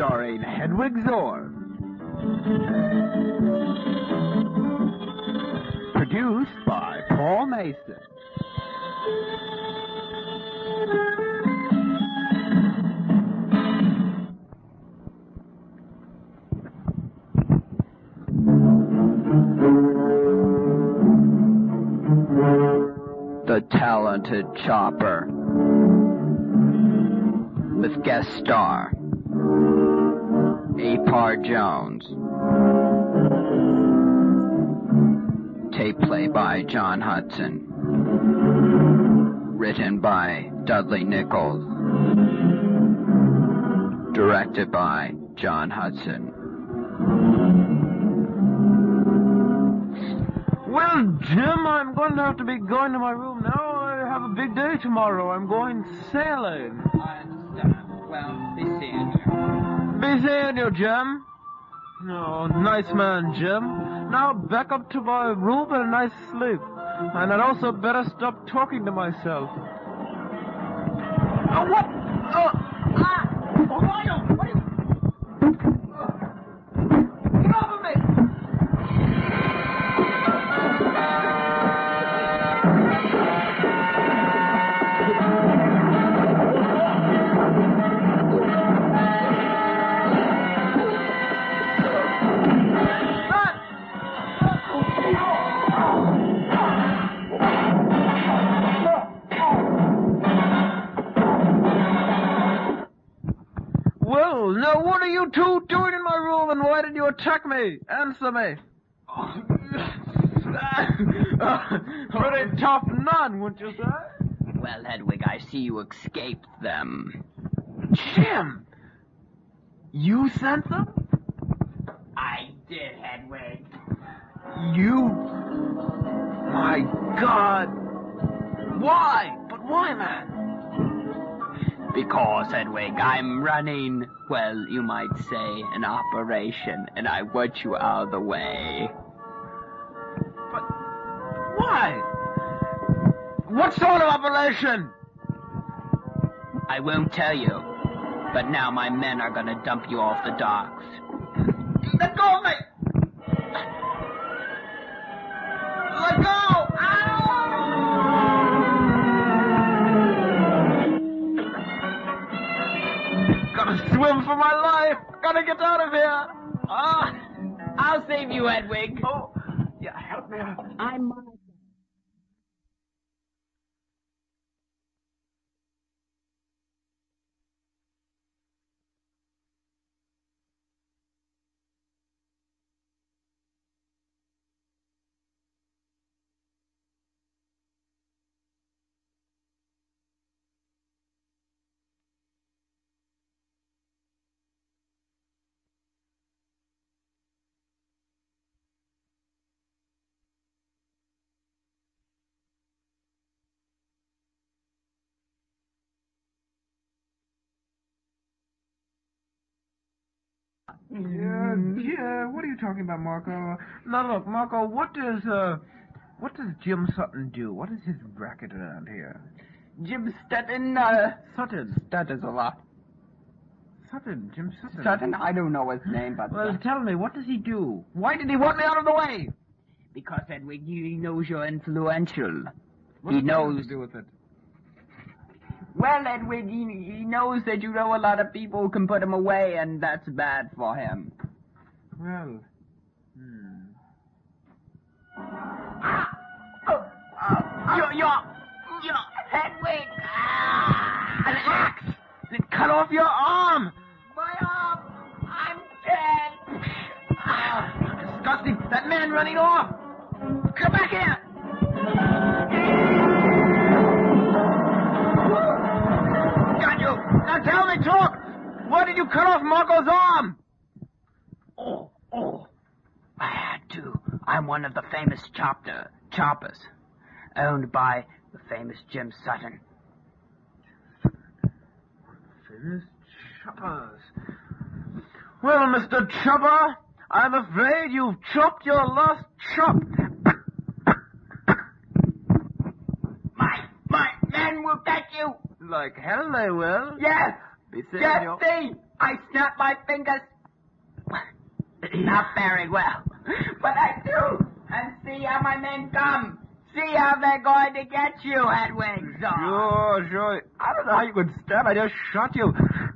starring Hedwig Zorn. Produced by Paul Mason. The Talented Chopper, with guest star Apar Jones. Tape play by John Hudson. Written by Dudley Nichols. Directed by John Hudson. Well, Jim, I'm going to have to be going to my room now. I have a big day tomorrow. I'm going sailing. I understand. Well, be seeing you. Be seeing you, Jim. Oh, nice man, Jim. Now back up to my room and a nice sleep. And I'd also better stop talking to myself. Oh, what? Ohio! What are you... Get off of me! Now, what are you two doing in my room, and why did you attack me? Answer me. Pretty tough nun, wouldn't you say? Well, Hedwig, I see you escaped them. Jim! You sent them? I did, Hedwig. You? My God. Why? But why, man? Because, Hedwig, I'm running, well, you might say, an operation, and I want you out of the way. But why? What sort of operation? I won't tell you, but now my men are going to dump you off the docks. Let go of me! Let go! Gotta swim for my life! Gotta get out of here! I'll save you, Hedwig. Oh, yeah, help me out. I'm Monica. Yeah, what are you talking about, Marco? Now look, Marco, what does Jim Sutton do? What is his racket around here? Jim Sutton, Sutton. stutters a lot. Sutton, Jim Sutton. Sutton, I don't know his name, but... Well, tell me, what does he do? Why did he want me out of the way? Because, Hedwig, he knows you're influential. What's He knows... to do with it? Well, Hedwig, he knows that you know a lot of people who can put him away, and that's bad for him. Well, Your Hedwig! An axe! It cut off your arm! My arm! I'm dead! Disgusting! That man running off! Come back here! Got you! Now tell me, talk! Why did you cut off Marco's arm? Oh. I had to. I'm one of the famous choppers, owned by the famous Jim Sutton. Famous choppers. Well, Mr. Chopper, I'm afraid you've chopped your last chop. My men will get you. Like hell they will. Yes. Be seeing Get you. thee. I snap my fingers. Not very well. But I do. And see how my men come. See how they're going to get you, Hedwig. Sure. I don't know how you could stab. I just shot you.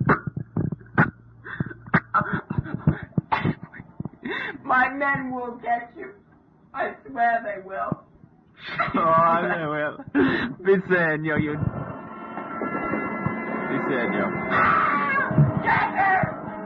My men will get you. I swear they will. Oh, they will. Bisenyo, you... Bisenyo. Get her!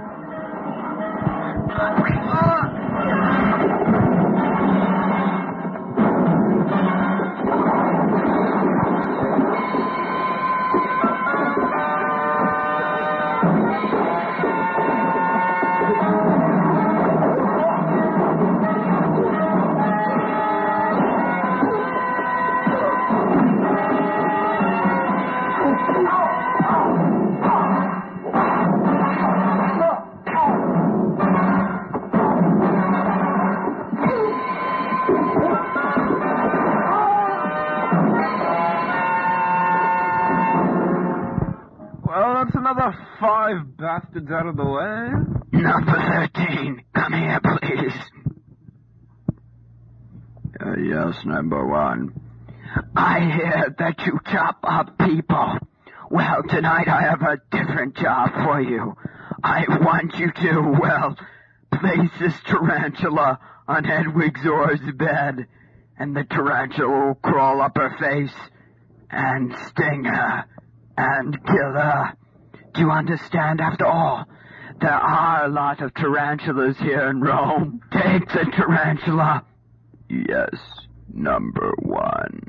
Another 5 bastards out of the way. Number 13, come here, please. Yes, number 1. I hear that you chop up people. Well, tonight I have a different job for you. I want you to, place this tarantula on Hedwig Zor's bed, and the tarantula will crawl up her face and sting her and kill her. Do you understand? After all, there are a lot of tarantulas here in Rome. Take the tarantula. Yes, number 1.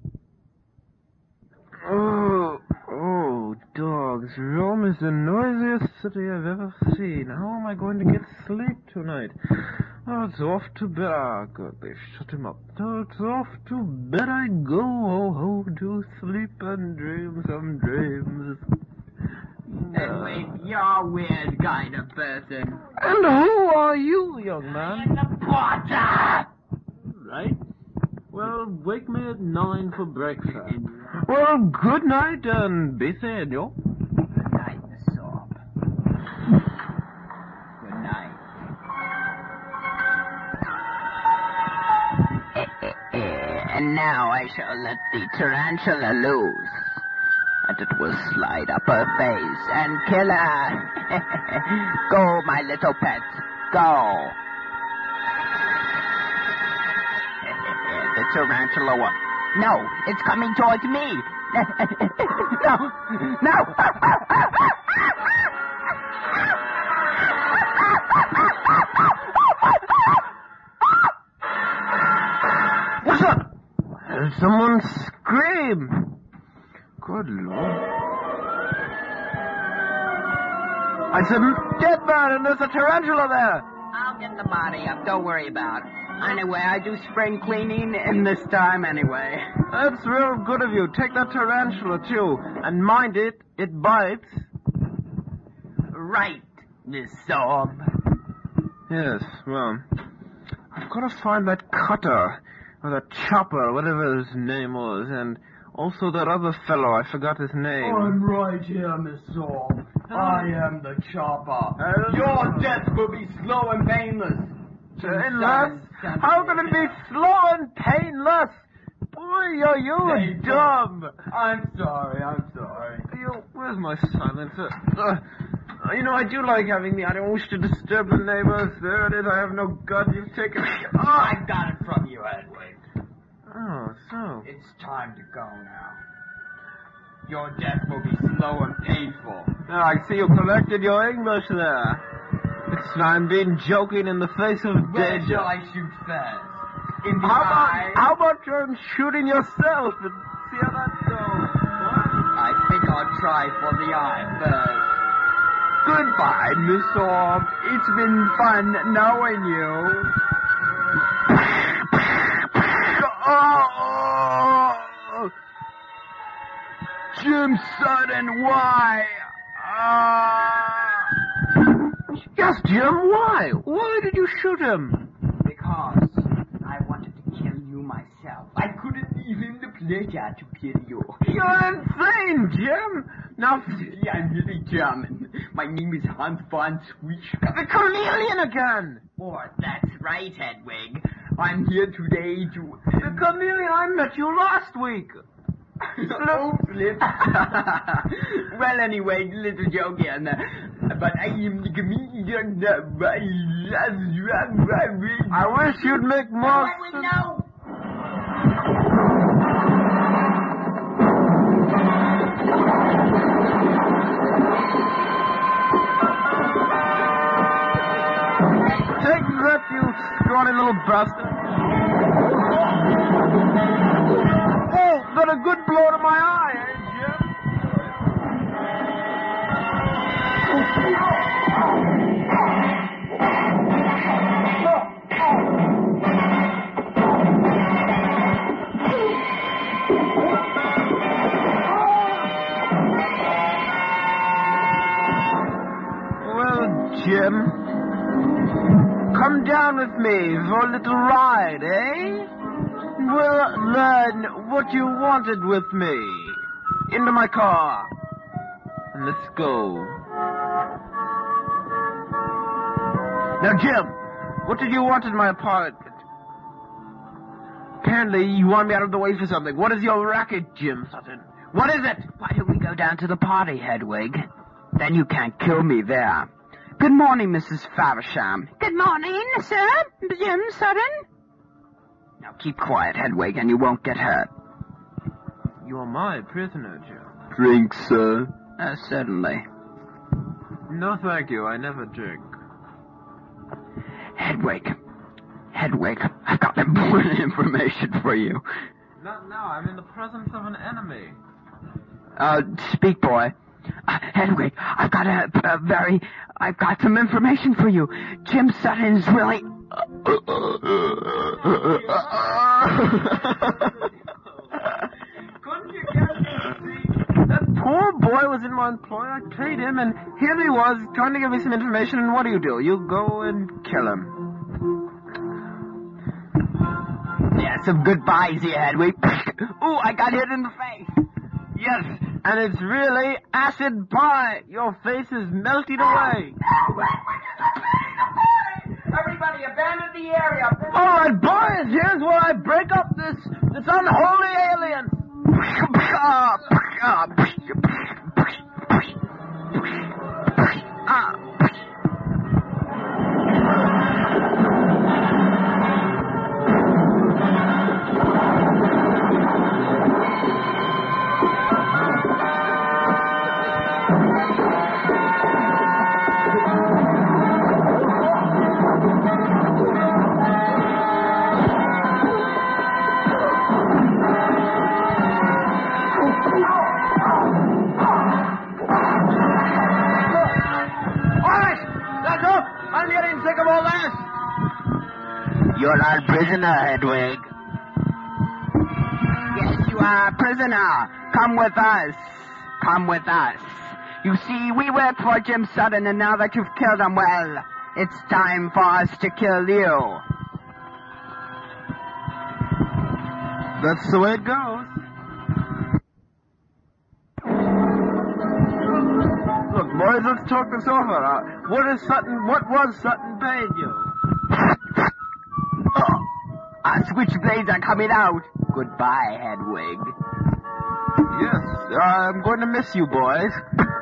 Oh, dogs. Rome is the noisiest city I've ever seen. How am I going to get sleep tonight? Oh, it's off to bed. Ah, good, they shut him up. Oh, it's off to bed I go. Oh, to sleep and dream some dreams. Hedwig, you're a weird kind of person. And who are you, young man? I'm the porter! Right. Well, wake me at 9 for breakfast. Well, good night, and be safe, yo. Good night, Miss Sorb. Good night. And now I shall let the tarantula loose. And it will slide up her face and kill her. Go, my little pet. Go. The tarantula will... No, it's coming towards me. No. What's up? Someone scream. Good Lord. I said, dead man, and there's a tarantula there. I'll get the body up. Don't worry about it. Anyway, I do spring cleaning in this time anyway. That's real good of you. Take that tarantula, too. And mind it bites. Right, Miss Sorb. Yes, well, I've got to find that cutter, or that chopper, whatever his name was, and also that other fellow, I forgot his name. I'm right here, Miss Sorb. I am the chopper. Your death will be slow and painless. Painless? How can it be slow and painless? Boy, are you dumb. I'm sorry. Where's my silencer? I do like having the... I don't wish to disturb the neighbors. There it is. I have no gun. You've taken it. Oh, I got it from you, Hedwig. Oh, so... It's time to go now. Your death will be slow and painful. I see you collected your English there. It's I'm being joking in the face of Where danger. shall I shoot first? In the How eye? about shooting yourself and see how that goes? What? I think I'll try for the eye first. Goodbye, Miss Sorb. It's been fun knowing you. Oh! Jim Sutton, why? Yes, Jim, why? Why did you shoot him? Because I wanted to kill you myself. I couldn't leave him the pleasure to kill you. You're insane, Jim. Now, I'm really German. My name is Hans von Swish. The chameleon again! Oh, that's right, Hedwig. I'm here today to... The chameleon, I met you last week. Oh, Flip. Well, anyway, little joke here. But I am the comedian. I wish you'd make more... No. Take that, you scrawny little bastard. Oh, that a good blow to my eye, eh, Jim? Well, Jim... Come down with me for a little ride, eh? We'll learn what you wanted with me. Into my car. And let's go. Now, Jim, what did you want in my apartment? Apparently, you want me out of the way for something. What is your racket, Jim Sutton? What is it? Why don't we go down to the party, Hedwig? Then you can't kill me there. Good morning, Mrs. Faversham. Good morning, sir. Jim Sutton. Now keep quiet, Hedwig, and you won't get hurt. You're my prisoner, Jim. Drink, sir? Certainly. No, thank you. I never drink. Hedwig, I've got important information for you. Not now. I'm in the presence of an enemy. Speak, boy. Hedwig, I've got some information for you. Jim Sutton is really... Couldn't you get me? That poor boy was in my employ. I paid him, and here he was trying to give me some information, and what do? You go and kill him. Yeah, some goodbyes here, Hedwig. Ooh, I got hit in the face. Yes, and it's really acid pie. Your face is melted away. Everybody abandon the area. All right, boys, here's where I break up this unholy alien. You're our prisoner, Hedwig. Yes, you are a prisoner. Come with us. Come with us. You see, we work for Jim Sutton, and now that you've killed him, well, it's time for us to kill you. That's the way it goes. Look, boys, let's talk this over. What was Sutton paying you? Our switchblades are coming out. Goodbye, Hedwig. Yes, I'm going to miss you, boys.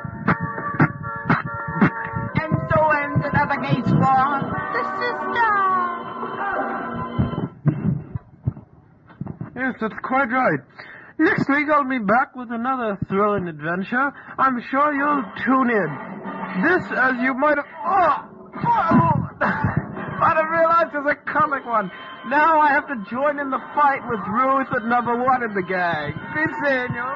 And so ends another case for the sister. Yes, that's quite right. Next week I'll be back with another thrilling adventure. I'm sure you'll tune in. This, as you might have... might have realized is a comic one. Now I have to join in the fight with Ruth at number 1 in the gang. Be seeing you.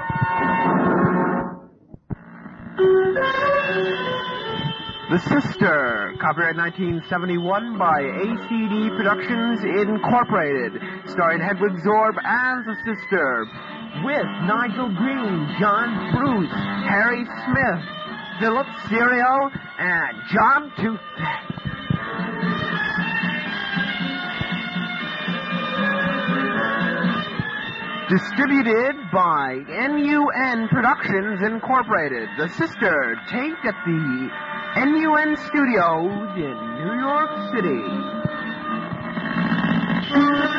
The Sister, copyright 1971 by ACD Productions Incorporated, starring Hedwig Zorb as the Sister, with Nigel Green, John Bruce, Harry Smith, Philip Serio, and John Toothpick. Distributed by NUN Productions Incorporated, the sister take at the NUN Studios in New York City.